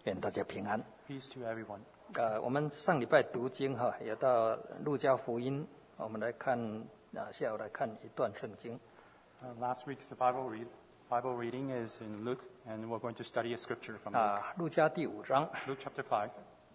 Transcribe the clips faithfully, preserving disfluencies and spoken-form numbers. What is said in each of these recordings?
愿大家平安。 Peace to everyone. 呃，我们上礼拜读经哈，也到路加福音，我们来看啊，下午来看一段圣经。 Uh, last week's Bible read Bible reading is in Luke, and we're going to study a scripture from Luke. 啊，路加第五章 Luke chapter five.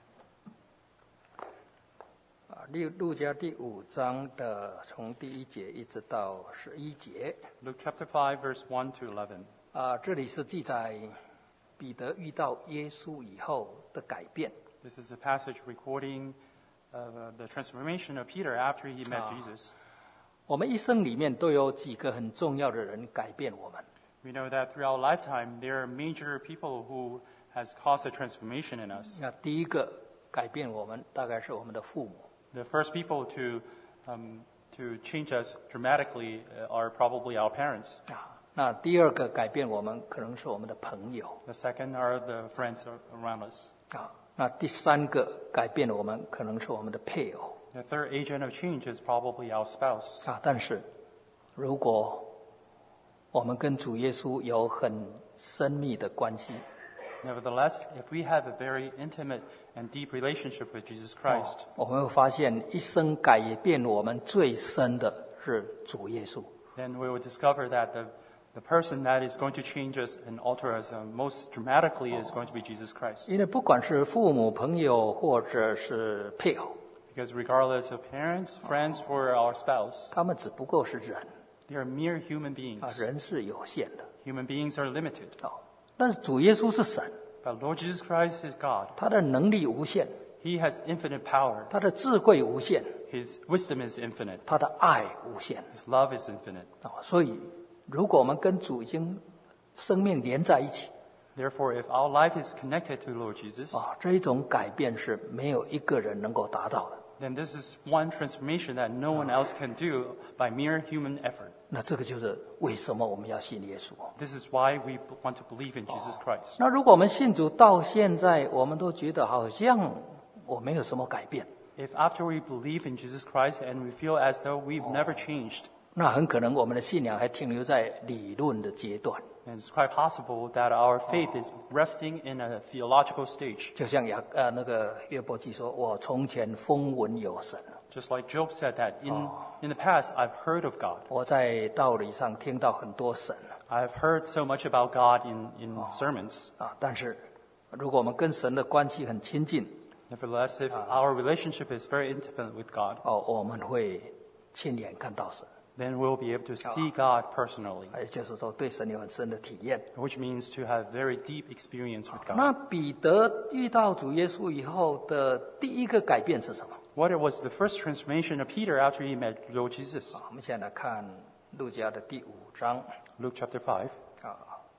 啊，路路加第五章的从第一节一直到十一节 Luke chapter five, verse one to eleven. 啊，这里是记载彼得遇到耶稣以后的改变。 This is a passage recording uh, the transformation of Peter after he met Jesus. 我们一生里面都有几个很重要的人改变我们。 We know that throughout lifetime there are major people who has caused a transformation in us. 那第一个改变我们，大概是我们的父母。 The first people to um, to change us dramatically uh, are probably our parents. 啊，那第二个改变我们，可能是我们的朋友。 The second are the friends around us. 啊，那第三个改变我们，可能是我们的配偶。 The third agent of change is probably our spouse. 啊，但是如果我们跟主耶稣有很深密的关系， Nevertheless, if we have a very intimate and deep relationship with Jesus Christ, 我们会发现一生改变我们最深的是主耶稣。 then we will discover that the, the person that is going to change us and alter us uh, most dramatically is going to be Jesus Christ. 因为不管是父母、朋友或者是配偶， Because regardless of parents, friends, or our spouse, 他们只不过是人 they are mere human 啊， beings. 人是有限的 Human beings are limited. 哦。但是主耶稣是神， But Lord Jesus Christ is God. 他的能力无限， He has infinite power. 他的智慧无限， His wisdom is infinite. 他的爱无限 His love is infinite. 啊。所以，如果我们跟主已经生命连在一起 Therefore, if our life is connected to Lord Jesus, 啊，这一种改变是没有一个人能够达到的。 then this is one transformation that no one else can do by mere human effort. 那这个就是为什么我们要信耶稣。 This is why we b- want to believe in Jesus Christ. 那如果我们信主到现在，我们都觉得好像我没有什么改变， If after we believe in Jesus Christ and we feel as though we've never changed, 那很可能我们的信仰还停留在理论的阶段。 then it's quite possible that our faith is resting in a theological stage. 就像雅呃那个约伯记说：“我从前风闻有神， Just like Job said that in, in the past, I've heard of God. 我在道理上听到很多神 I've heard so much about God in, in sermons. 啊。但是，如果我们跟神的关系很亲近 Nevertheless, if our relationship is very intimate with God, 哦，我们会亲眼看到神， then we'll be able to see God personally, 也就是说对神有很深的体验。 which means to have very deep experience with God. 那彼得遇到主耶稣以后的第一个改变是什么？ What was the first transformation of Peter after he met Lord Jesus? 啊，我们现在来看路加的第五章 Luke chapter five, 啊，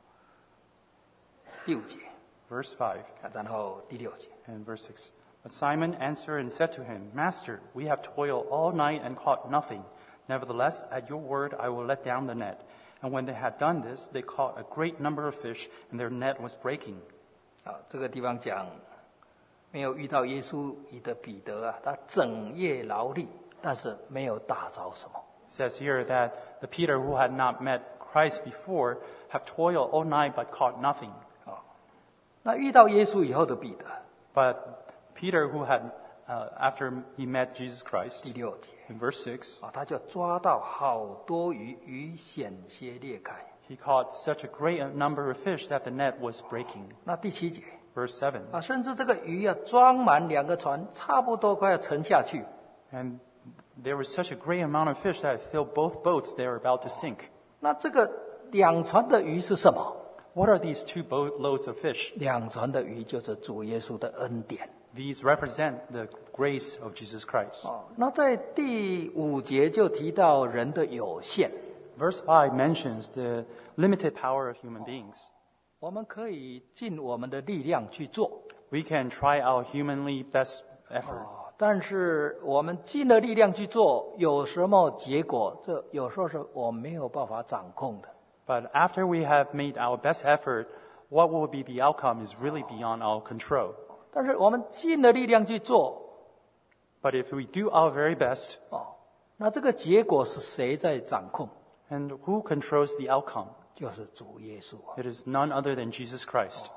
六节， verse five 啊然后第六节。 and verse six. But Simon answered and said to him, Master, we have toiled all night and caught nothing. Nevertheless, at your word I will let down the net. And when they had done this, they caught a great number of fish, and their net was breaking. 啊，这个地方讲没有遇到耶稣的彼得啊，他整夜劳力，但是没有打着什么。 It says here that the Peter who had not met Christ before have toiled all night but caught nothing. 那遇到耶稣以后的彼得， But Peter who had, uh, after he met Jesus 第 Christ, 六节 in verse six, 啊，他就抓到好多鱼，鱼险些裂开。 he caught such a great number of fish that the net was breaking. 那第七节 Verse seven, 啊，甚至这个鱼啊装满两个船，差不多快要沉下去。 and there was such a great amount of fish that it filled both boats they were about to sink. 那这个两船的鱼是什么？ What are these two boat loads of fish? 两船的鱼就是主耶稣的恩典。 These represent the grace of Jesus Christ. 哦，那在第五节就提到人的有限， Verse five mentions the limited power of human beings. 我们可以尽我们的力量去做， We can try our humanly best effort, 哦，但是我们尽了力量去做，有什么结果？这有时候是我没有办法掌控的。 but after we have made our best effort, what will be the outcome is really beyond our control. 但是我们尽了力量去做， But if we do our very best, 哦，那这个结果是谁在掌控？ and who controls the outcome? 就是主耶稣啊。 It is none other than Jesus Christ.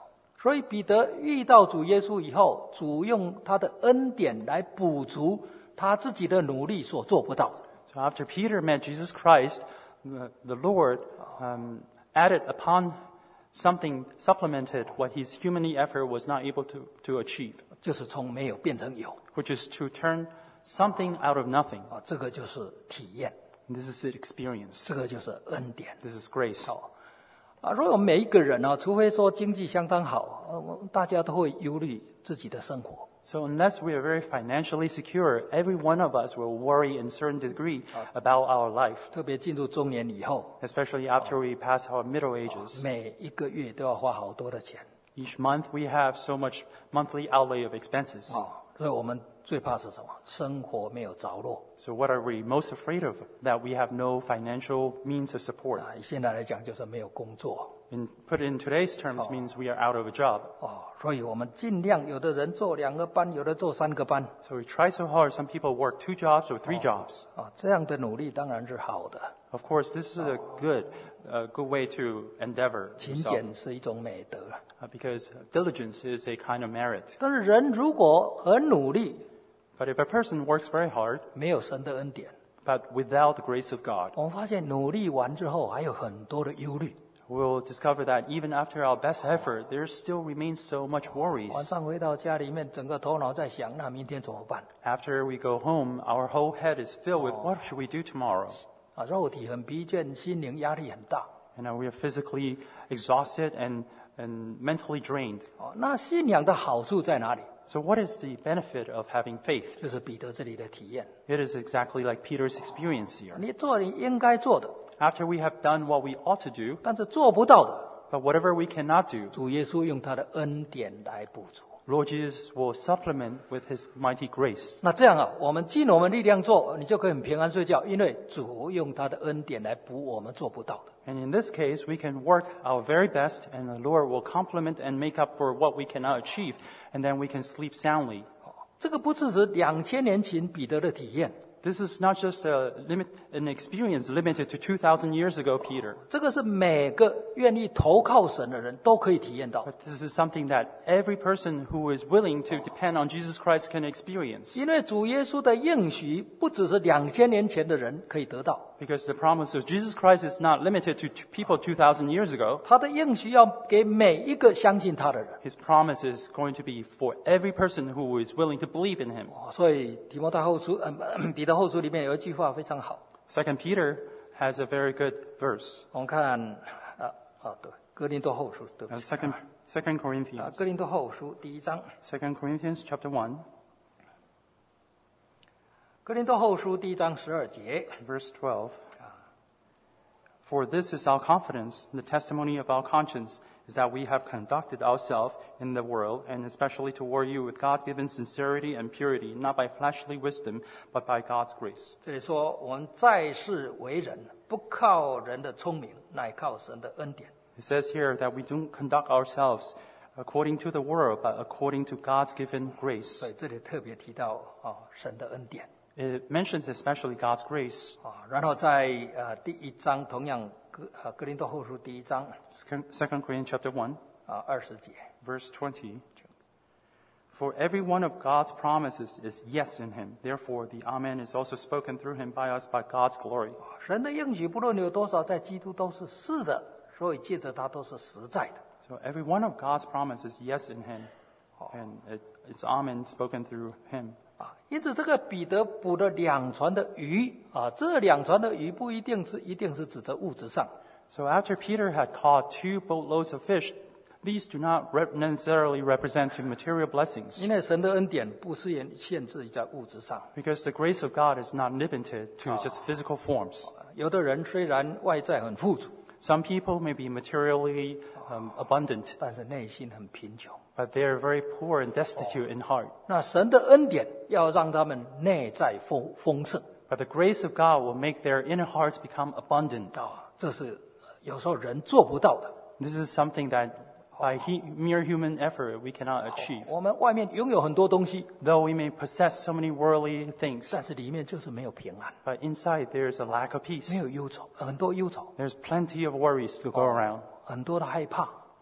所以彼得遇到主耶稣以后，主用他的恩典来补足他自己的努力所做不到的。 So after Peter met Jesus Christ, the, the Lord um, added upon something, supplemented what his human effort was not able to, to achieve, 就是从没有变成有 which is to turn something out of nothing. 啊，这个就是体验， And this is an experience. 这个就是恩典。 This is grace. 啊，如果每一个人啊，除非说经济相当好，呃，大家都会忧虑自己的生活。 So unless we are very financially secure, every one of us will worry in a certain degree about our life, 特别进入中年以后， especially after we pass our middle ages. 每一个月都要花好多的钱 Each month we have so much monthly outlay of expenses. 啊，所以我们最怕是什么？生活没有着落 So what are we most afraid of? That we have no financial means of support. 啊。现在来讲就是没有工作 And put in today's terms means we are out of a job. 哦，所以我们尽量有的人做两个班，有的做三个班 So we try so hard. Some people work two jobs or three jobs. 啊，这样的努力当然是好的。 Of course, this is a good, a good way to endeavor 勤 yourself, 俭是一种美德， uh, because diligence is a kind of merit. 但是人如果很努力， But if a person works very hard, 没有神的恩典， but without the grace of God, 我们发现努力完之后还有很多的忧虑。 we'll discover that even after our best effort, there still remains so much 晚 worries. 上回到家里面，整个头脑在想，那明天怎么办？ After we go home, our whole head is filled with what should we do tomorrow? 啊，肉体很疲倦，心灵压力很大。 And uh, we are physically exhausted and, and mentally drained. 哦，那信仰的好处在哪里？ So what is the benefit of having faith? 就是彼得这里的体验。 It is exactly like Peter's experience here. 你做你应该做的， After we have done what we ought to do, 但是做不到的， but whatever we cannot do, 主耶稣用他的恩典来补足。 Lord Jesus will supplement with his mighty grace. 那这样啊，我们尽我们力量做，你就可以很平安睡觉，因为主用他的恩典来补我们做不到的。 And in this case, we can work our very best, and the Lord will complement and make up for what we cannot achieve, and then we can sleep soundly. 这个不是指两千年前彼得的体验， This is not just a limit, an experience limited to two thousand years ago, Peter. 这个是每个愿意投靠神的人都可以体验到。 But this is something that every person who is willing to depend on Jesus Christ can experience. 因为主耶稣的应许不只是两千年前的人可以得到， Because the promise of Jesus Christ is not limited to t- people two thousand years ago. 他的应许要给每一个相信他的人。 His promise is going to be for every person who is willing to believe in him. 哦所以提摩太后书，嗯、呃，彼得后书里面有一句话非常好， Second Peter has a very good verse. 我们看，啊啊，对，哥林多后书，对不 Uh, 起， second, second 啊， Corinthians. 哥林多后书第一章， Second Corinthians chapter one, 哥林多后书第一章十二节， verse twelve. For this is our confidence, the testimony of our conscience is that we have conducted ourselves in the world, and especially toward you, with God-given sincerity and purity, not by fleshly wisdom, but by God's grace. 这里说我们在世为人，不靠人的聪明，乃靠神的恩典。 It says here that we don't conduct ourselves according to the world, but according to God's given 所 grace. 以这里特别提到啊神的恩典 It mentions especially God's grace. 啊，然后在呃第一章同样哥呃哥林多后书第一章 Second Second Corinthians chapter one, 啊二十节， verse twenty. For every one of God's promises is yes in him. Therefore, the Amen is also spoken through him by us by God's glory. 神的应许不论有多少，在基督都是是的，所以借着它都是实在的。 So every one of God's promises yes in him. And it, it's Amen spoken through him. 啊，因此这个彼得捕了两船的鱼啊，这两船的鱼不一定是一定是指着物质上， So after Peter had caught two boatloads of fish, these do not rep- necessarily represent to material blessings. 因为神的恩典不是限限制在物质上。 Because the grace of God is not limited to just physical forms. 有的人虽然外在很富足， Some people may be materially um, abundant, 但是内心很贫穷。 but they are very poor and destitute in heart. 那神的恩典要让他们内在丰丰盛 But the grace of God will make their inner hearts become abundant. 啊，这是有时候人做不到的。 This is something that by he, mere human effort we cannot achieve. 我们外面拥有很多东西， Though we may possess so many worldly things, 但是里面就是没有平安， but inside there is a lack of 没 peace. 有忧愁，很多忧愁， There's plenty of worries to go around. 很多的害怕。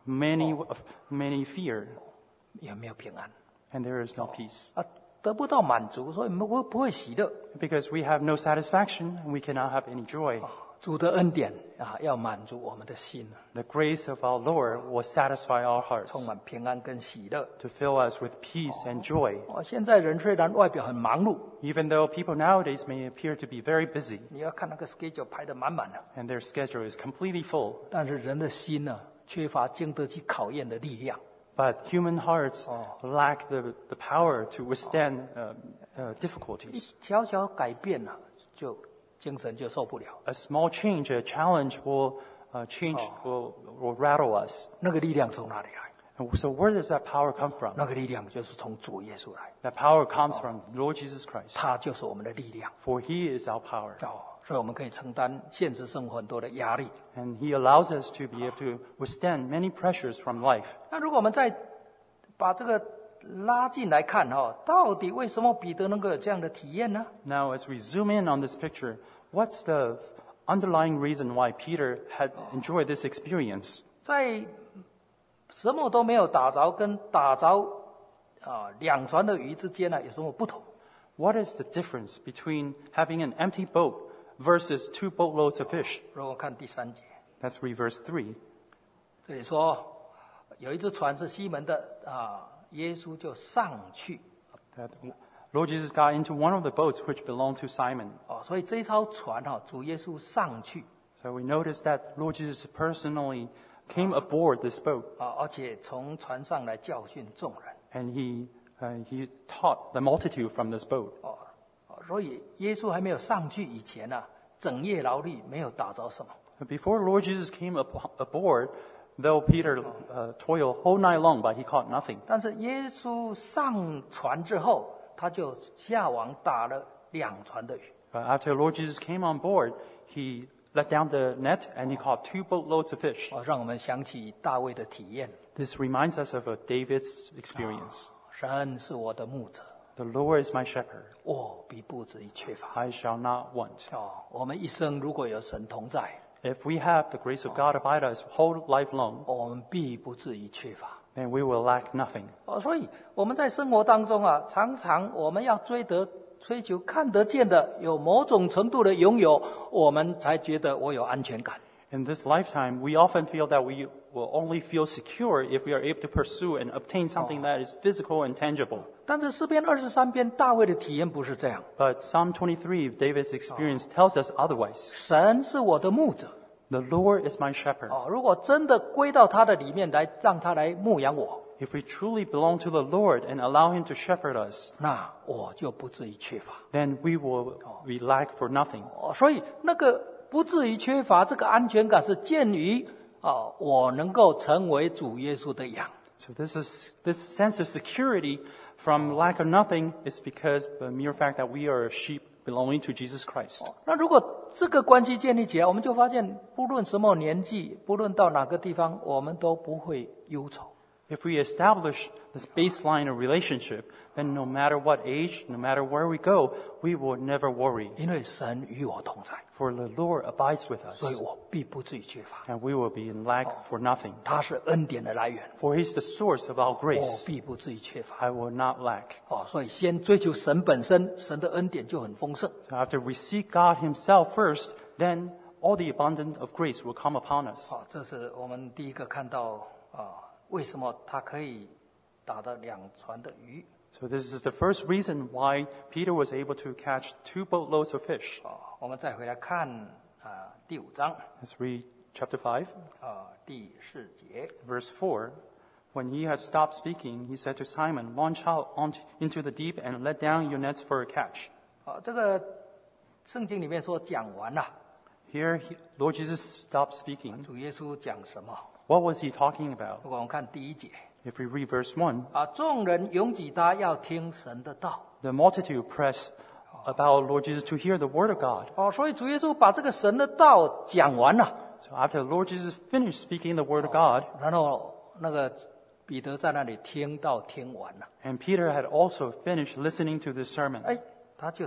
many, of many fear, 也没有平安 and there is no peace. 啊，得不到满足，所以不会不会喜乐。 Because we have no satisfaction, and we cannot have any joy. 主的恩典啊，要满足我们的心， The grace of our Lord will satisfy our 充 hearts 满平安跟喜乐。 to fill us with peace and joy. 哦，现在人虽然外表很忙碌， Even though people nowadays may appear to be very busy 你要看那个 schedule 排得满满的， and their schedule is completely full, 但是人的心呢，缺乏经得起考验的力量。 but human hearts lack the, the power to withstand uh, uh, 一 difficulties. 小小改变呢、就精神就受不了， A small change, a challenge will uh, change, will, will rattle us. 那个力量从哪里来？ And so where does that power come from? 那个力量就是从主耶稣来， That power comes from Lord Jesus Christ, 他就是我们的力量。 for He is our power. 哦，所以我们可以承担现实生活很多的压力。 And He allows us to be able to withstand many pressures from life. 那如果我们再把这个拉进来看哈、到底为什么彼得能够有这样的体验呢？ Now, as we zoom in on this picture, what's the underlying reason why Peter had enjoyed this experience? 在什么都没有打着跟打着啊两船的鱼之间呢，有什么不同？ What is the difference between having an empty boat versus two boatloads of fish? 如果看第三节， Let's read verse three. 这里说有一只船是西门的啊，耶稣就上去 That Lord Jesus got into one of the boats which belonged to Simon. 哦，所以这一艘船哈、主耶稣上去 So we notice that Lord Jesus personally came aboard this boat 啊，而且从船上来教训众人 and he, uh, he taught the multitude from this boat. 哦，哦所以耶稣还没有上去以前呢、整夜劳力没有打着什么。 But before Lord Jesus came up, aboard, though Peter uh, toiled whole night long, but he caught nothing. 但是耶稣上船之后，他就下网打了两船的鱼。 But after Lord Jesus came on board, he let down the net and he caught two boatloads of fish. 哦，让我们想起大卫的体验。 This reminds us of a David's experience. 神是我的牧者， The Lord is my shepherd. 我必不至于缺乏。 I shall not want. 哦，我们一生如果有神同在， If we have the grace of God abide us whole life long, 我们必不至于缺乏。 then we will lack nothing. 哦，所以我们在生活当中啊，常常我们要追得、追求看得见的，有某种程度的拥有，我们才觉得我有安全感。 In this lifetime, we often feel that we will only feel secure if we are able to pursue and obtain something that is physical and tangible. 但是诗篇二十三篇大卫的体验不是这样， But Psalm twenty-three, David's experience tells us otherwise. 神是我的牧者。 The Lord is my shepherd. 哦，如果真的归到他的里面来，让他来牧养我， If we truly belong to the Lord and allow Him to shepherd us, 那我就不至于缺乏。 then we will we lack for nothing. 哦，所以那个不至于缺乏这个安全感是建于哦，我能够成为主耶稣的羊。 So this is this sense of security from lack of nothing is because the mere fact that we are a sheep belonging to Jesus Christ. 那如果这个关系建立起来，我们就发现，不论什么年纪，不论到哪个地方，我们都不会忧愁。 If we establish this baseline of relationship, then no matter what age, no matter where we go, we will never worry. 因为神与我同在， For the Lord abides with 所以 us, 我必不至于缺乏。 and we will be in lack for nothing. 他是恩典的来源， For He's the source of our 我 grace. 必不至于缺乏。 I will not lack. 哦，所以先追求神本身，神的恩典就很丰盛。 So after we seek God Himself first, then all the abundance of grace will come upon us. 哦，这是我们第一个看到啊、为什么他可以打到两船的鱼。 So this is the first reason why Peter was able to catch two boatloads of fish. 哦，我们再回来看啊、第五章 Let's read chapter five, 啊、第四节。 verse four. When he had stopped speaking, he said to Simon, "Launch out onto, into the deep and let down your nets for a catch." 啊、这个圣经里面说讲完了， Here, he, Lord Jesus stopped speaking. 主耶稣讲什么？ What was he talking about? 如果我们看第一节 If we read verse one, 啊，众人拥挤他要听神的道。 the multitude pressed about Lord Jesus to hear the word of God. 哦，所以主耶稣把这个神的道讲完了， So after Lord Jesus finished speaking the word of God, 然后那个彼得在那里听到听完了， and Peter had also finished listening to this sermon, 哎，他就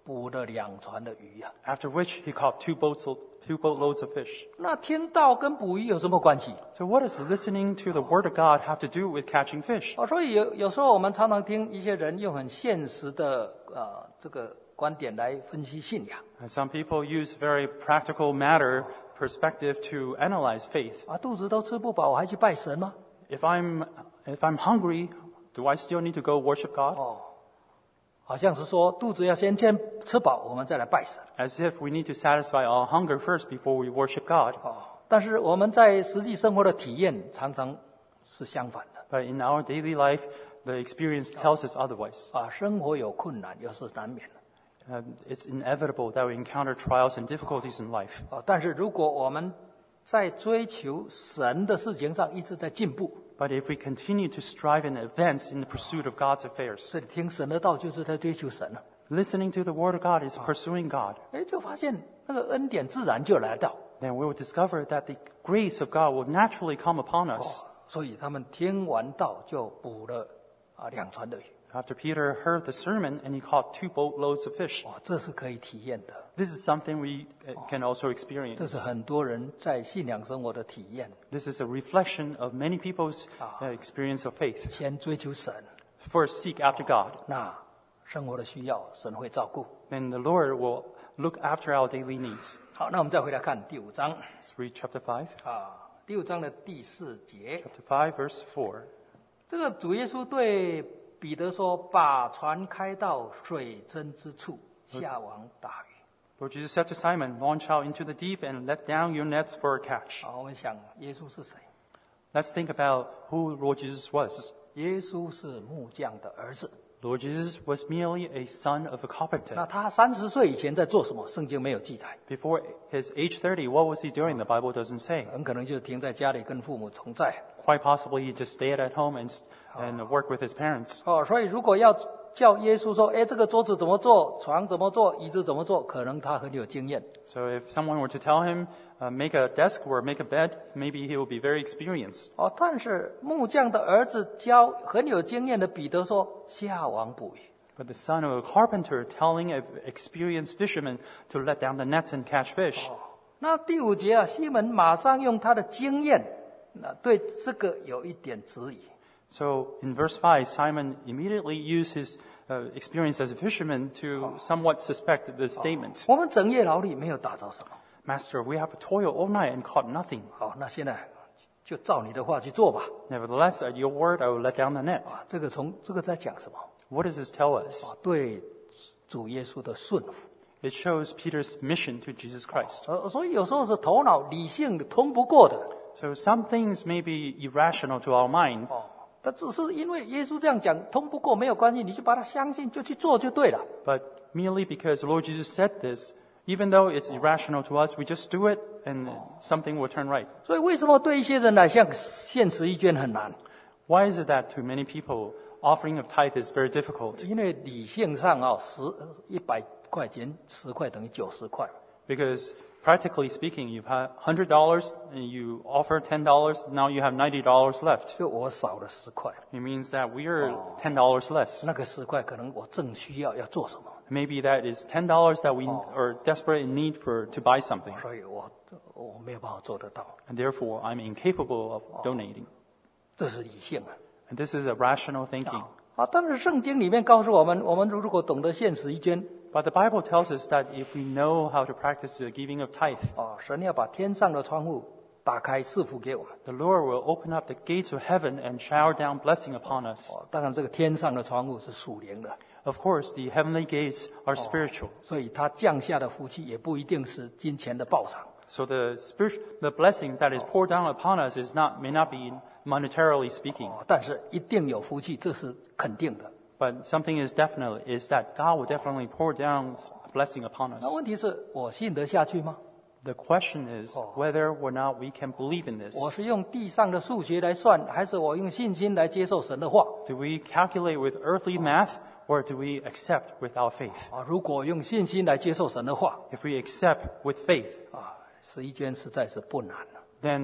捕了两船的鱼啊。 After which he caught two boats, two boatloads of fish. 那听道跟捕鱼有什么关系？ So what does listening to the word of God have to do with catching fish? 哦，所以有有时候我们常常听一些人用很现实的呃这个观点来分析信仰 And some people use very practical matter perspective to analyze faith. 啊，肚子都吃不饱，我还去拜神吗？ If I'm, if I'm hungry, do I still need to go worship God? 哦，好像是说肚子要先先吃饱，我们再来拜神。 As if we need to satisfy our hunger first before we worship God. 哦，但是我们在实际生活的体验常常是相反的 But in our daily life, the experience tells us otherwise. 啊，生活有困难，有时难免的 Uh, it's inevitable that we encounter trials and difficulties in life. 啊。但是如果我们在追求神的事情上一直在进步， But if we continue to strive and advance in the pursuit of God's affairs, 这里听神的道就是在追求神了。 listening to the Word of God is pursuing God, 哎，就发现那个恩典自然就来到。 then we will discover that the grace of God will naturally come upon us. 所以他们听完道就捕了啊两船的鱼， After Peter heard the sermon and he caught two boatloads of fish. 哇，这是可以体验的， This is something we uh, can also 这 experience. 是很多人在信仰生活的体验。 This is a reflection of many people's uh, experience of faith. 先追求神， First, seek after God. 那生活的需要神会照顾。 Then the Lord will look after our daily needs. 好，那我们再回来看第五章 Let's read chapter five. 啊，第五章的第四节， Chapter five, verse four. 这个主耶稣对彼得说：“把船开到水深之处，下网打鱼。” Lord Jesus said to Simon, launch out into the deep and let down your nets for a catch. 好，我们想耶稣是谁？ Let's think about who Lord Jesus was. 耶稣是木匠的儿子。 Lord Jesus was merely a son of a 那 carpenter. 他三十岁以前在做什么？圣经没有记载， Before his age thirty, what was he doing? The Bible doesn't say. 很可能就是停在家里跟父母同在。 Quite possibly he just stayed at home and, and worked with his parents. 哦，所以如果要叫耶稣说：“哎，这个桌子怎么做，床怎么做，椅子怎么做？”可能他很有经验。 So if someone were to tell him, uh, make a desk or make a bed, maybe he will be very experienced. 哦，但是木匠的儿子教很有经验的彼得说：“下网捕鱼。” But the son of a carpenter telling an experienced fisherman to let down the nets and catch fish. 那第五节啊，西门马上用他的经验，那对这个有一点质疑。 So in verse five, Simon immediately used his uh, experience as a fisherman to somewhat suspect this statement. 我们整夜劳力没有打着什么。 Master, we have toiled all night and caught nothing. 好，那现在就照你的话去做吧。 Nevertheless, at your word, I will let down the net. 啊，这个从这个在讲什么？ What does this tell us? 啊，对主耶稣的顺服。 It shows Peter's mission to Jesus Christ. 呃，所以有时候是头脑理性通不过的。 So some things may be irrational to our mind, 哦，但只是因为耶稣这样讲通不过没有关系，你就把它相信，就去做就对了。 but merely because the Lord Jesus said this, even though it's irrational to us, we just do it and something will turn right. 所以为什么对一些人来像献十一捐很难？ Why is it that to many people, offering of tithe is very difficult? 因为理性上啊，十一百块钱十块等于九十块。 Because practically speaking, you've had one hundred dollars and you offer ten dollars, now you have ninety dollars left. 就我少了十块， It means that we are ten dollars less. 那个十块可能我正需要要做什么， Maybe that is ten dollars that we are desperate in need for to buy something. 所以我我没有办法做得到， And therefore, I'm incapable of donating. 这是理性啊。 And this is a rational thinking. 啊，但是圣经里面告诉我们，我们如果懂得献十一捐， But the Bible tells us that if we know how to practice the giving of tithe, 啊，神要把天上的窗户打开赐福给我们。 the Lord will open up the gates of heaven and shower down blessing upon us. 哦，当然这个天上的窗户是属灵的， Of course, the heavenly gates are spiritual. 所以他降下的福气也不一定是金钱的报偿。 So the spirit, the blessings that is poured down upon us is not may not be monetarily speaking, 哦，但是一定有福气，这是肯定的。 but something is definite is that God will definitely pour down blessing upon 那 us. 问题是我信得下去吗？ The question is whether or not we can believe in this. 我是用地上的数学来算，还是我用信心来接受神的话？ Do we calculate with earthly math or do we accept with our faith? 啊，如果用信心来接受神的话， If we accept with faith, 啊，十一捐实在是不难了。 then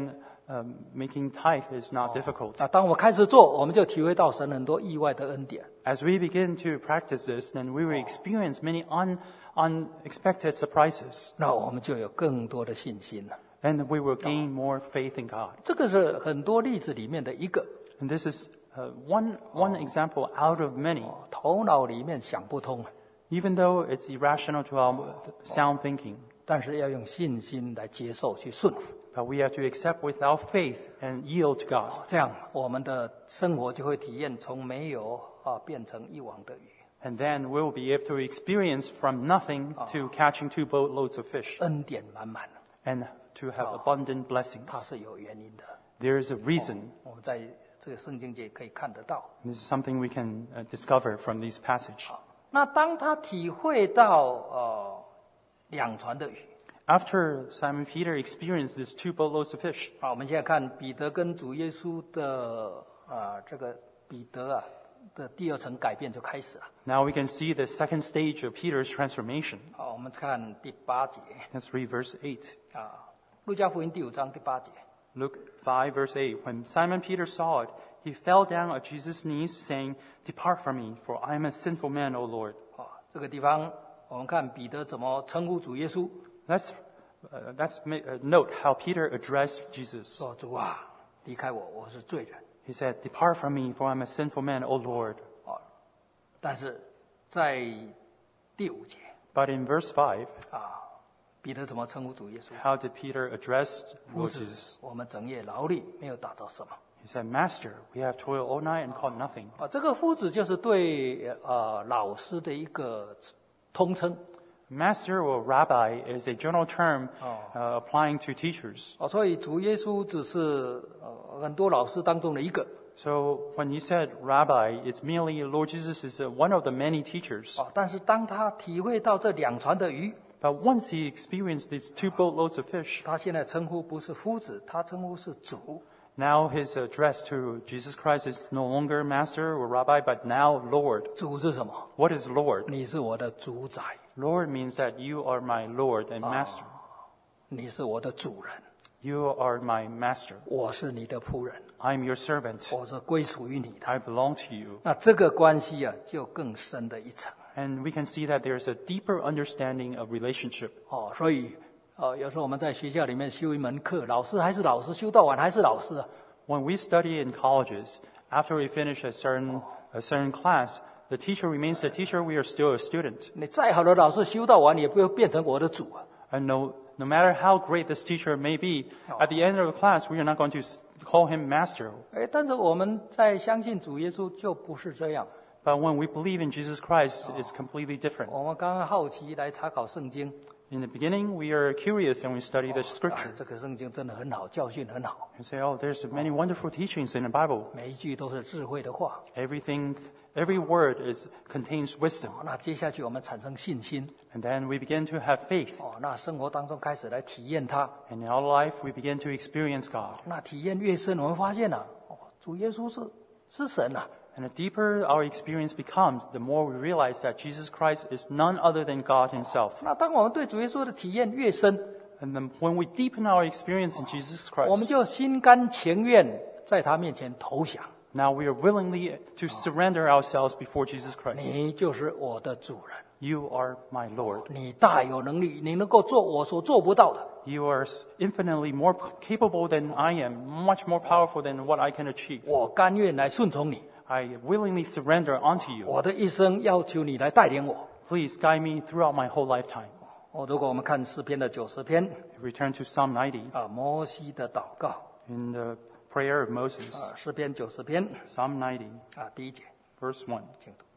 um, making tithe is not difficult. 那当我开始做，我们就体会到神很多意外的恩典。 As we begin to practice this, then we will experience many un, unexpected surprises, 那我们就有更多的信心了。 and we will gain more faith in God. 这个是很多例子里面的一个， And this is uh, one, one example out of many, 头脑里面想不通， even though it's irrational to our sound thinking. 但是要用信心来接受，去顺服， But we have to accept without faith and yield to God. 这样我们的生活就会体验从没有啊变成一网的鱼， And then we'll be able to experience from nothing to catching two boatloads of fish 恩典满满， and to have abundant 它 blessings. 是有原因的。 There is a reason. 我们在这个圣经界可以看得到。 This is something we can uh, discover from this passage. 那当他体会到呃两船的鱼， After Simon Peter experienced these two boatloads of fish, 啊，我们现在看彼得跟主耶稣的啊这个彼得啊的第二层改变就开始了。 now we can see the second stage of Peter's transformation. 好，我们看第八节 Let's read verse eight. 啊，路加福音第五章第八节。 Luke five, verse eight. When Simon Peter saw it, he fell down at Jesus' knees, saying, "Depart from me, for I am a sinful man, O Lord." 啊，这个地方我们看彼得怎么称呼主耶稣， Let's, uh, let's ma- uh, note how Peter addressed Jesus. 说主啊，离开我，我是罪人。 He said, "Depart from me, for I am a sinful man, O Lord." 但是在第五节 But in verse five, 啊，彼得怎么称呼主耶稣？ how did Peter address 夫 Lord 子 Jesus?， 我们整夜劳力，没有打着什么。 He said, "Master, we have toiled all night and caught nothing." 啊，这个夫子就是对呃老师的一个通称。 Master or rabbi is a general term uh, applying to teachers. 哦，所以主耶稣只是呃很多老师当中的一个。 So when you said rabbi, it's merely Lord Jesus is uh, one of the many teachers. 哦，但是当他体会到这两船的鱼， But once he experienced these two boatloads of fish, 他现在称呼不是夫子，他称呼是主。 now his address to Jesus Christ is no longer master or rabbi, but now Lord. 主是什么？ What is Lord? 你是我的主宰， Lord means that you are my Lord and master. 你是我的主人， You are my master. 我是你的仆人， I am your servant. 我是归属于你的。 I belong to you. 那这个关系啊，就更深的一层。 And we can see that there's a deeper understanding of relationship. 哦，所以呃，有时候我们在学校里面修一门课，老师还是老师，修到晚还是老师啊。 When we study in colleges, after we finish a certain, a certain class, the teacher remains the teacher, we are still a student. 你再好的老师修到完，也不会变成我的主啊。 And no, no matter how great this teacher may be, at the end of the class, we are not going to s- call him master. 哎，但是我们在相信主耶稣就不是这样。 But when we believe in Jesus Christ, it's completely different. 我们刚刚好奇来查考圣经， In the beginning, we are curious and we study the 啊 scripture. 这个圣经真的很好，教训很好， And say, oh, there's many wonderful teachings in the Bible. 每一句都是智慧的话。 Everything, every word is, contains wisdom. 哦那接下去我们产生信心， And then we begin to have faith. 哦，那生活当中开始来体验它。 And in our life, we begin to experience God. 那体验越深，我们发现啊，哦，主耶稣是是神啊。 And the deeper our experience becomes, the more we realize that Jesus Christ is none other than God himself. 那当我们对主耶稣的体验越深， And then when we deepen our experience in Jesus 我们 Christ, 就心甘情愿在他面前投降。 now we are willingly to surrender ourselves before Jesus Christ. 你就是我的主人， You are my Lord. 你大有能力，你能够做我所做不到的。 You are infinitely more capable than I am, much more powerful than what I can achieve. 我甘愿来顺从你， I willingly surrender unto you. 我的一生要求你来带领我。 Please guide me throughout my whole lifetime. 哦，如果我们看诗篇的九十篇 Return to Psalm ninety 啊，摩西的祷告 in the prayer of Moses. 啊，诗篇九十篇 Psalm ninety, 啊，第一节， verse one. 请读。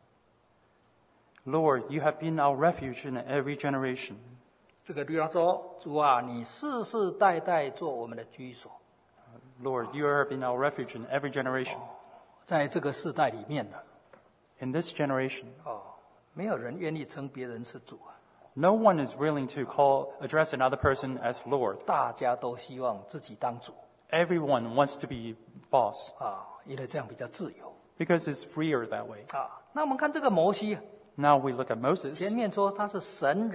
Lord, you have been our refuge in every generation. 这个地方说：“主啊，你世世代代做我们的居所。 Lord, you have been our refuge in every generation. ” 在这个世代里面呢， In this generation, 哦，没有人愿意称别人是主啊， no one is willing to call, address another person as Lord. 大家都希望自己当主 Everyone wants to be boss 啊，因为这样比较自由 because it's freer that way. 啊。那我们看这个摩西， Now we look at 前 Moses. 面说他是神人啊，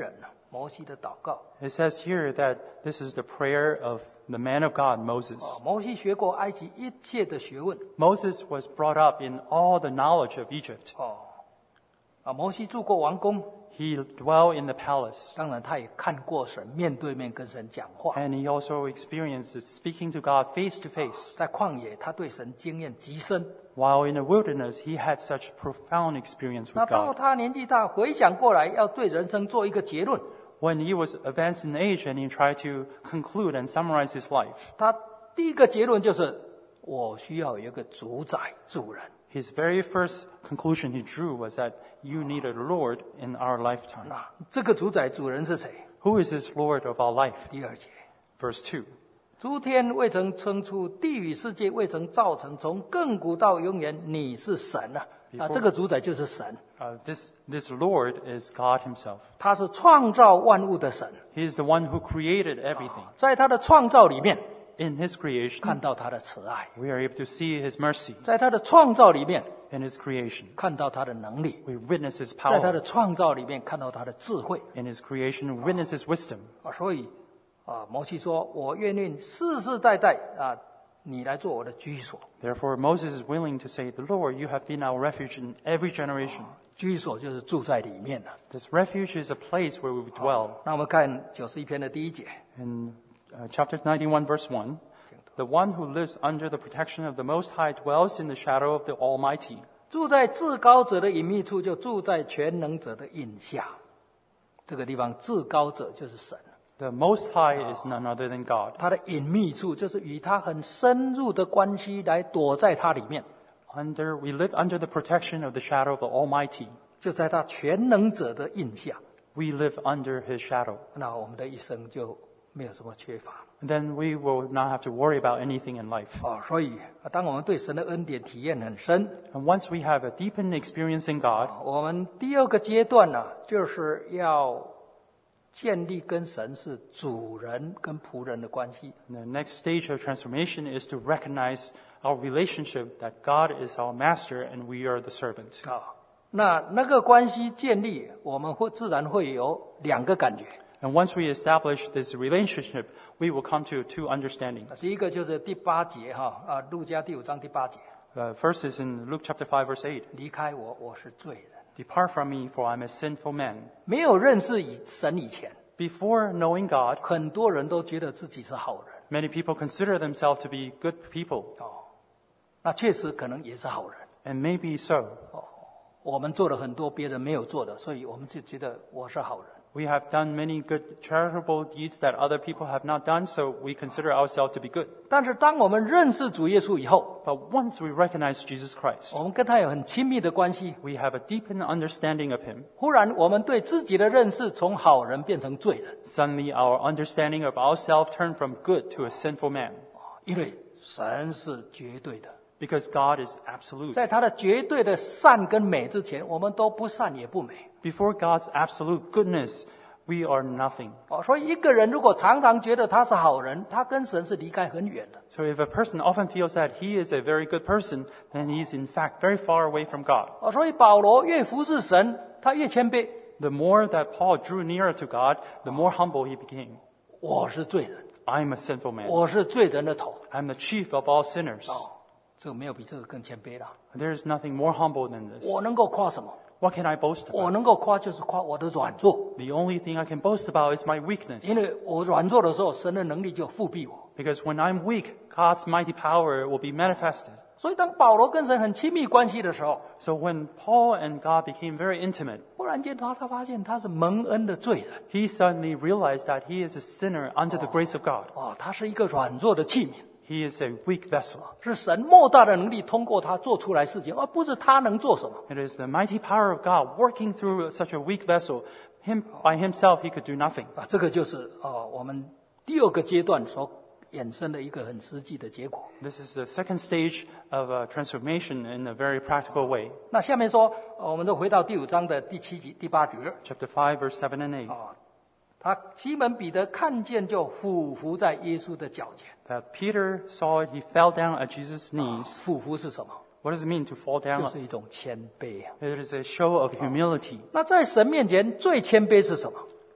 摩西的祷告。 It says here that this is the prayer of the man of God, Moses. 哦，摩西学过埃及一切的学问。 Moses was brought up in all the knowledge of Egypt. 哦，啊，摩西住过王宫， He dwelled in the palace, 当然他也看过神，面对面跟神讲话。 and he also experienced speaking to God face to face. 在旷野，他对神经验极深。 While in the wilderness, he had such profound experience 那 with 到 God. 他年纪大，回想过来，要对人生做一个结论。 When he was advanced in age and he tried to conclude and summarize his life, 他第一个结论就是：我需要有一个主宰主人。 his very first conclusion he drew was that you need a Lord in our lifetime. 那这个主宰主人是谁？ Who is this Lord of our life? 第二节， Verse two. 诸天未曾生出，地与世界未曾造成，从亘古到永远，你是神啊！啊，这个主宰就是神， Uh, this, this Lord is God himself. 他是创造万物的神， He is the one who created everything. 在他的创造里面 In his creation, 看到他的慈爱， we are able to see his mercy. 在他的创造里面 In his creation, 看到他的能力， we witness his 在他 power. 的创造里面看到他的智慧 In his creation, we witness his wisdom. 啊！所以啊，摩西说：“我愿意世世代代啊，你来做我的居所。 Therefore, Moses is willing to say, "The Lord, you have been our refuge in every generation." 居所就是住在里面的。 This refuge is a place where we dwell. 那我们看九十一篇的第一节。 In uh, chapter ninety-one, verse one, the one who lives under the protection of the Most High dwells in the shadow of the Almighty. 住在至高者的隐秘处，就住在全能者的印下。这个地方，至高者就是神， The Most High is none other than God. 他的隐秘处就是与他很深入的关系，来躲在他里面， Under, we live under the protection of the shadow of the Almighty. 就在他全能者的印下。 We live under his shadow. 那我们的一生就没有什么缺乏 Then we will not have to worry about anything in life. 哦。所以，当我们对神的恩典体验很深， And once we have a deepened experience in God, 我们第二个阶段呢、就是要建立跟神是主人跟仆人的关系。 the next stage of transformation is to recognize our relationship that God is our master and we are the servant. 啊，那那个关系建立，我们会自然会有两个感觉。 And once we establish this relationship, we will come to two understandings. 第一个就是第八节哈啊，路加第五章第八节， Uh, first is in Luke chapter five, verse eight. 离开我，我是罪人。 Depart from me, for I'm a sinful man. 没有认识以神以前， Before knowing God, 很多人都觉得自己是好人 many people consider themselves to be good people. 哦，那确实可能也是好人。 And maybe so. 我们做了很多别人没有做的，所以我们就觉得我是好人。 We have done many good charitable deeds that other people have not done, so we consider ourselves to be good. 但是当我们认识主耶稣以后， But once we recognize Jesus Christ, 我们跟他有很亲密的关系， we have a deepened understanding of him. 忽然我们对自己的认识从好人变成罪人， Suddenly our understanding of ourselves turned from good to a sinful man. 因为神是绝对的， Because God is absolute. 在他的绝对的善跟美之前，我们都不善也不美。 Before God's absolute goodness, we are nothing. 哦，所以一个人如果常常觉得他是好人，他跟神是离开很远的。 So if a person often feels that he is a very good person, then he is in fact very far away from God. 哦，所以保罗越服侍神，他越谦卑。 The more that Paul drew nearer to God, the more humble he became. 我是罪人， I'm a sinful man. 我是罪人的头。 I'm the chief of all sinners. 哦，这个没有比这个更谦卑了。 There is nothing more humble than this. 我能够夸什么？ What can I boast 我 about? 能够夸就是夸我的软弱， The only thing I can boast about is my 因 weakness. 为我软弱的时候，神的能力就复庇我。 Because when I'm weak, God's mighty power will be manifested. 所以当保罗跟神很亲密关系的时候， So when Paul and God became very intimate, 忽然间他他发现他是蒙恩的罪人， he suddenly realized that he is a sinner under the grace of God. 哦，他是一个软弱的器皿， He is a weak vessel. 是神莫大的能力通过他做出来事情，而不是他能做什么。 It is the mighty power of God working through such a weak vessel. Him, by himself, he could do nothing. 啊，这个就是哦我们第二个阶段所衍生的一个很实际的结果。 This is the second stage of uh, transformation in a very practical way. 那下面说，呃我们就回到第五章的第七节、第八节。 Chapter five, verse seven and eight. 啊，他西门彼得看见就俯伏在耶稣的脚前。 That Peter saw it, he fell down at Jesus' knees. 俯伏是什么？ What does it mean to fall 就 down? 是一种谦卑啊。 It is a show of humility. 那在神面前最谦卑是什么？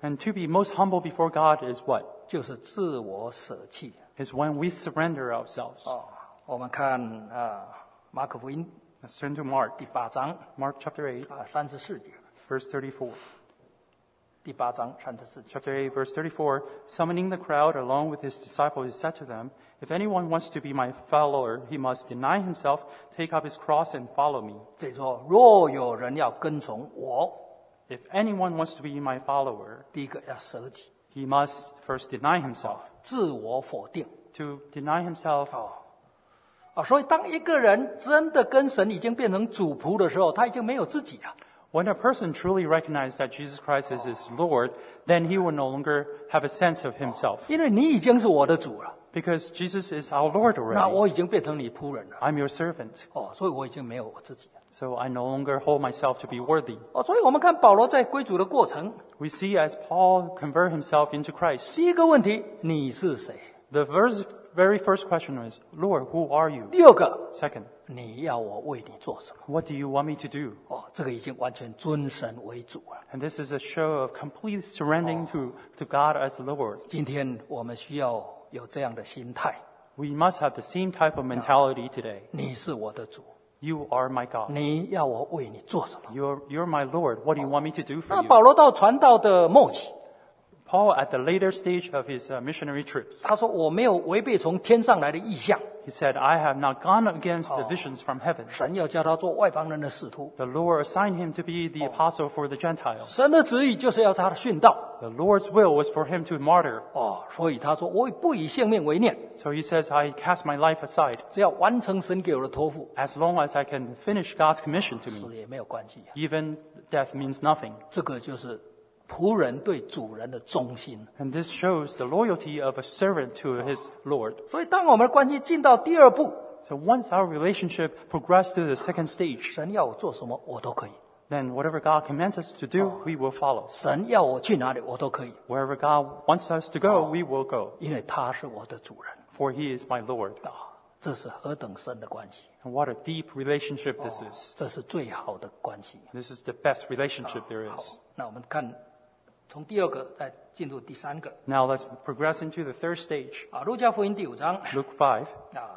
And to be most humble before God is what? 就是自我舍弃。 Is when we surrender ourselves. 哦，我们看啊，马可福音 Let's turn to Mark. 第八章 Mark chapter eight, 啊，三十四节， verse thirty-four. 第八章三十四节。 Chapter eight, verse thirty-four. Summoning the crowd along with his disciples, he said to them, If anyone wants to be my follower, he must deny himself, take up his cross, and follow me. 这里说，若有人要跟从我， If anyone wants to be my follower, 第一个要舍己， he must first deny himself. 自我否定。 To deny himself. 哦，啊，所以当一个人真的跟神已经变成主仆的时候，他已经没有自己了。 When a person truly recognizes that Jesus Christ is his Lord, then he will no longer have a sense of himself. 因为你已经是我的主了， Because Jesus is our Lord 那 already. 我已经变成你仆人了。 I'm your servant. 哦，所以我已经没有我自己了。 So I no longer hold myself to be worthy. 哦，所以我们看保罗在归主的过程， We see as Paul convert himself into Christ. 第一个问题，你是谁？ The verse, very first question is, Lord, who are you? 第二个， Second, 你要我为你做什么？ what do you want me to do? 哦，这个已经完全尊神为主了。 And this is a show of complete surrendering to, to God as the Lord. 今天我们需要有这样的心态， We must have the same type of mentality today. 你是我的主， You are my God. 你要我为你做什么？ You're, you're my Lord. What do you want me to do 那 for 保 you? 罗到传道的末期， Paul, at the later stage of his uh, missionary trips, 他说：“我没有违背从天上来的意象， he said, I have not gone against the visions from heaven. 神要叫他做外邦人的使徒， The Lord assigned him to be the apostle for the Gentiles. 神的旨意就是要他的殉道。 The Lord's will was for him to martyr. 哦，所以他说：我不以性命为念， So he says, I cast my life aside 只要完成神给我的托付， as long as I can finish God's commission to me. 死也没有关系啊。 Even death means nothing. 这个就是仆人对主人的忠心。 And this shows the loyalty of a servant to his Lord. 所以，当我们的关系进到第二步， So once our relationship progressed to the second stage, 神要我做什么，我都可以； then whatever God commands us to do, we will follow. 神要我去哪里，我都可以， Wherever God wants us to go, we will go. 因为他是我的主人 For he is my Lord. 啊！这是何等深的关系， And what a deep relationship this is. 这是最好的关系。 This is the best relationship there 好 is.， 那我们看从第二个再进入第三个 Now let's progress into the third stage. 啊，《路加福音》第五章 Luke five, 啊。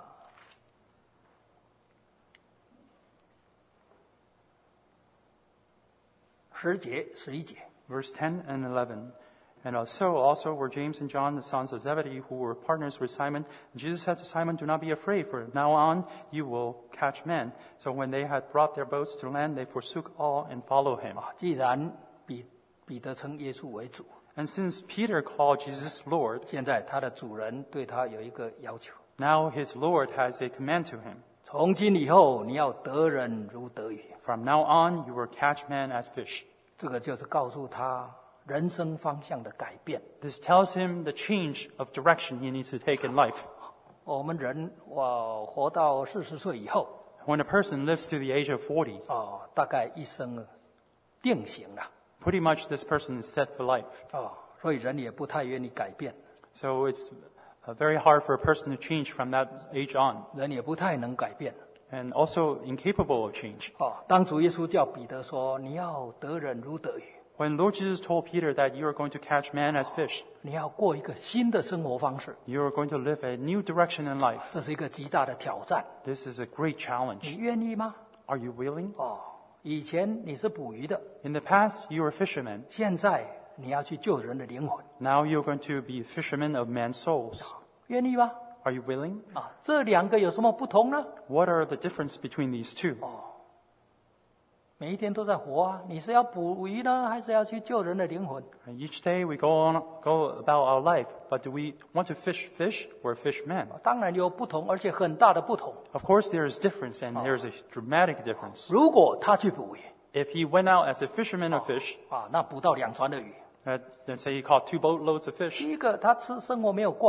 十节、十一节， verse ten and eleven. And so also were James and John, the sons of Zebedee, who were partners with Simon. And Jesus said to Simon, Do not be afraid, for now on you will catch men. So when they had brought their boats to land, they forsook all and followed him. 啊，既然彼彼得称耶稣为主， And since Peter called Jesus Lord, 现在他的主人对他有一个要求： now his Lord has a command to him. 从今以后，你要得人如得鱼。 From now on, you will catch men as fish. 这个就是告诉他人生方向的改变。 This tells him the change of direction he needs to take in life. 我们人哇，活到四十岁以后， When a person lives to the age of forty, 哦，大概一生定型了， pretty much this person is set for life. 哦，所以人也不太愿意改变， So it's uh, very hard for a person to change from that age on, 人也不太能改变。 and also incapable of change. 哦，当主耶稣叫彼得说：“你要得人如得鱼， When Lord Jesus told Peter that you are going to catch man as fish, 你要过一个新的生活方式， you are going to live a new direction in life. 这是一个极大的挑战。 This is a great 你 challenge. 愿意吗？ Are you willing? 哦，以前你是捕鱼的， In the past, you were fishermen. 现在你要去救人的灵魂， Now you're going to be fishermen of men's souls. 愿意吗？ Are you willing? 啊，这两个有什么不同呢？ What are the difference between these two? 每一天都在活啊，你是要捕鱼呢，还是要去救人的灵魂？ Each day we go on, go about our life, but do we want to fish fish or fish men? 当然有不同，而且很大的不同。 Of course, there is difference, and there's a dramatic difference. 如果他去捕鱼 If he went out as a fisherman of fish, 啊，那捕到两船的鱼。 uh, let's say he caught two boatloads of fish. 第一个，他吃生活没有挂虑，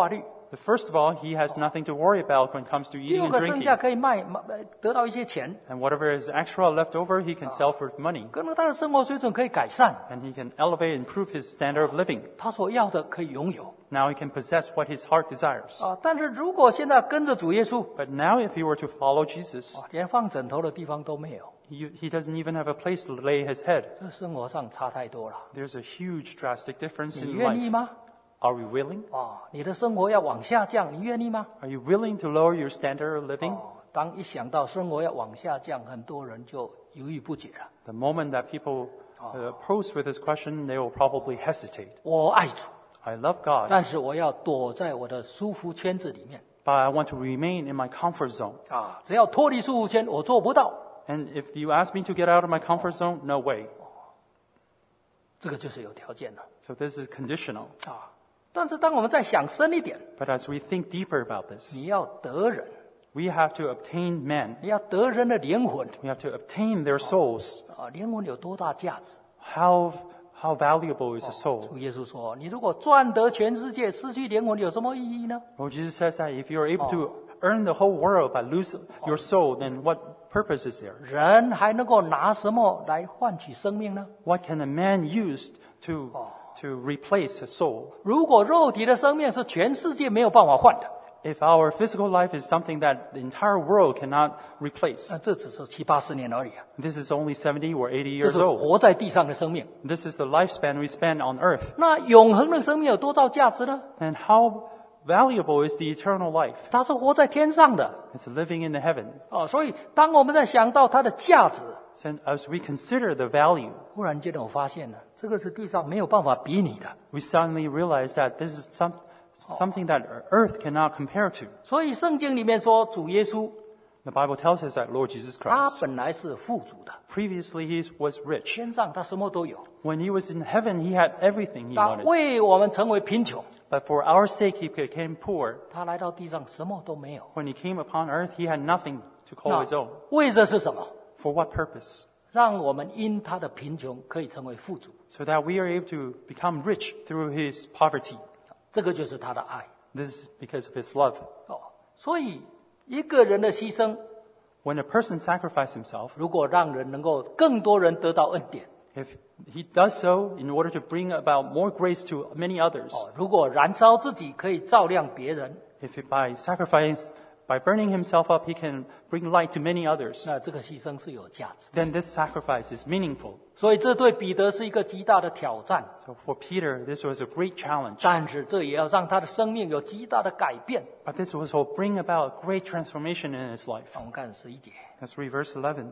But first of all, he has nothing to worry about when it comes to 第 eating 二 and 个剩 drinking. 下可以卖，买呃得到一些钱， And whatever is extra left over, he can sell for money. 可能他的生活水准可以改善， And he can elevate and improve his standard of living. 他所要的可以拥有 Now he can possess what his heart desires. 啊。但是如果现在跟着主耶稣， But now if he were to follow Jesus, 啊，连放枕头的地方都没有， he, he doesn't even have a place to lay his head. 这生活上差太多了。 There's a huge drastic difference 你 in 愿意 life. 吗？ Are we willing? 啊，你的生活要往下降，你愿意吗？ Are you willing to lower your standard of living? 哦，当一想到生活要往下降，很多人就犹豫不决了。 The moment that people uh, approach with this question, they will probably hesitate. 我爱主， I love God, 但是我要躲在我的舒服圈子里面 but I want to remain in my comfort zone. 啊！只要脱离舒服圈，我做不到。 And if you ask me to get out of my comfort zone, no way. 这个就是有条件的 So this is conditional. 啊。但是当我们再想深一点， But as we think deeper about this, 你要得人， we have to obtain men. 你要得人的灵魂 We have to obtain their souls. 啊！灵魂有多大价值？ How, how valuable is a soul? 主耶稣说：“你如果赚得全世界，失去灵魂，有什么意义呢 Well, Jesus says that if you're able to earn the whole world but lose your soul, then what purpose is there?？” 人还能够拿什么来换取生命呢？ What can a man use to, to replace a soul? 如果肉体的生命是全世界没有办法换的， If our physical life is something that the entire world cannot replace, 那这只是七八十年而已啊！ this is only seventy or eighty 这 years 是 old. 活在地上的生命。 This is the lifespan we spend on earth. 那永恒的生命有多少价值呢？ And how valuable is the eternal life? 它是活在天上的 It's living in the heaven. 哦。所以，当我们在想到它的价值， And as we consider the value, 忽然间我发现了，这个是地上没有办法比拟的。 we suddenly realize that this is some, something that earth cannot compare to. 所以，圣经里面说，主耶稣 The Bible tells us that Lord Jesus 他 Christ, 本来是富足的， previously he was rich. 天上他什么都有， When he was in heaven, he had everything he 他 wanted. 为我们成为贫穷， But for our sake, he became poor. 他来到地上什么都没有。 When he came upon earth, he had nothing to call 那 his own. 为的是什么？ For what purpose? 让我们因他的贫穷可以成为富足， So that we are able to become rich through his poverty. 这个就是他的爱 This is because of his love. 哦。所以，一个人的牺牲， When a person sacrifices himself, 如果让人能够更多人得到恩典 if he does so in order to bring about more grace to many others, 哦，如果燃烧自己可以照亮别人， if he, by sacrifice, by burning himself up, he can bring light to many others, 那这个牺牲是有价值。 then this sacrifice is meaningful. 所以，这对彼得是一个极大的挑战， So for Peter, this was a great challenge. 但是这也要让他的生命有极大的改变。 But this was will bring about great transformation in his life. 我们看十一节， Let's read verse eleven.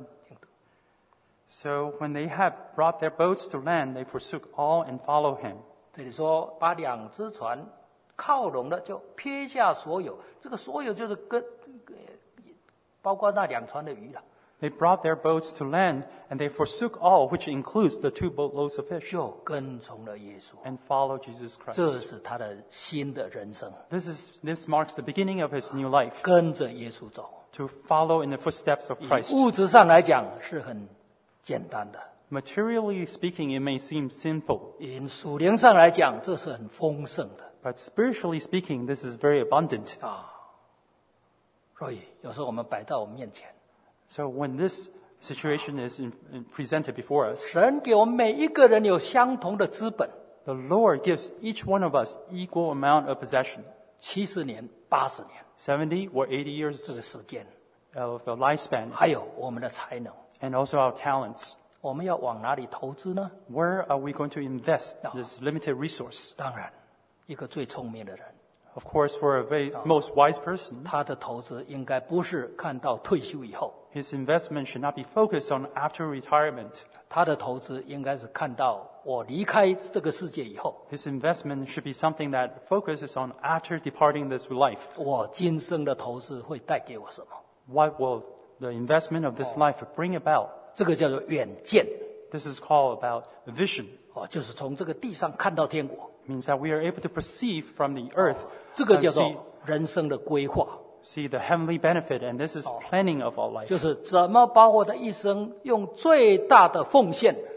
So when they had brought their boats to land, they forsook all and followed him. 这里说把两只船靠拢了，就撇下所有，这个所有就是跟呃包括那两船的鱼了， They brought their boats to land, and they forsook all, which includes the two boatloads of fish, 就跟从了耶稣。 and followed Jesus 这 Christ. 是他的新的人生， This is this marks the beginning of his new life, 跟着耶稣走。 to follow in the footsteps of 以 Christ. 物质上来讲是很简单的， Materially speaking, it may seem simple, 以属灵上来讲，这是很丰盛的 but spiritually speaking, this is very abundant. 啊。所以有时候我们摆到我们面前， So when this situation is in, in presented before us, 神给我们每一个人有相同的资本， the Lord gives each one of us equal amount of possession, 七十年、八十年 seventy or eighty years 这个时间， of a lifespan, 还有我们的才能， and also our talents. 我们要往哪里投资呢？ Where are we going to invest this limited resource? 当然，一个最聪明的人， Of course, for a very most wise person, 他的投资应该不是看到退休以后， his investment should not be focused on after retirement. 他的投资应该是看到我离开这个世界以后， His investment should be something that focuses on after departing this life. 我今生的投资会带给我什么？ What will the investment of this life bring about? 这个叫做远见 This is called about vision. 哦，就是从这个地上看到天国， It means that we are able to perceive from the earth 这个 and 叫 see, 做人生的规划， see the heavenly benefit, and this is planning of our life. 就是怎么把我的一生用最大的奉献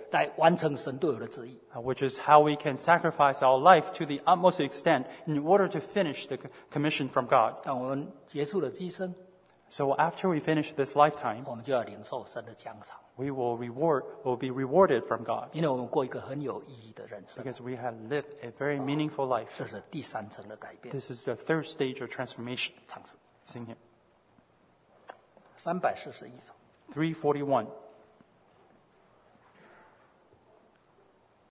来完成神对我的旨意。 uh, which is how we can sacrifice our life to the utmost extent in order to finish the c- commission from God. 当我们结束了今生， So after we finish this lifetime, 我们就要领受神的奖赏， we will reward, will be rewarded from God 因为我们过一个很有意义的人生。 because we have lived a very meaningful life. 这是第三层的改变。 This is the third stage of transformation. 唱诗 Sing it. 三百四十一首。 three forty-one.